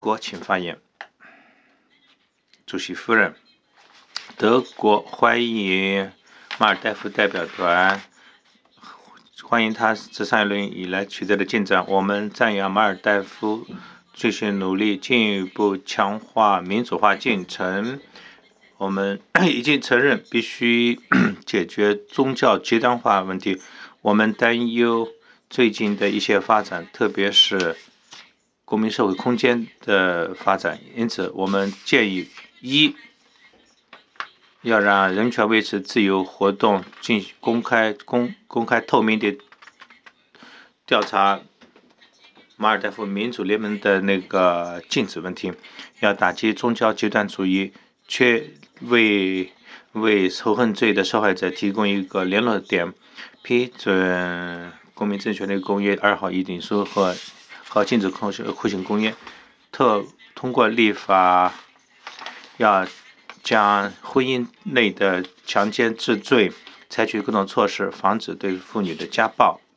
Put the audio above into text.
国请发言。主席夫人，德国欢迎马尔代夫代表团，欢迎他自上一轮以来取得的进展。我们赞扬马尔代夫继续努力，进一步强化民主化进程。我们已经承认必须解决宗教极端化问题。我们担忧最近的一些发展，特别是公民社会空间的发展。因此，我们建议：一，要让人权维持自由活动进行公开透明的调查马尔代夫民主联盟的那个禁止问题，要打击宗教极端主义，为仇恨罪的受害者提供一个联络点，批准公民政权的公约2号议定书和禁止酷刑公约，通过立法要将婚姻内的强奸治罪，采取各种措施防止对妇女的家暴。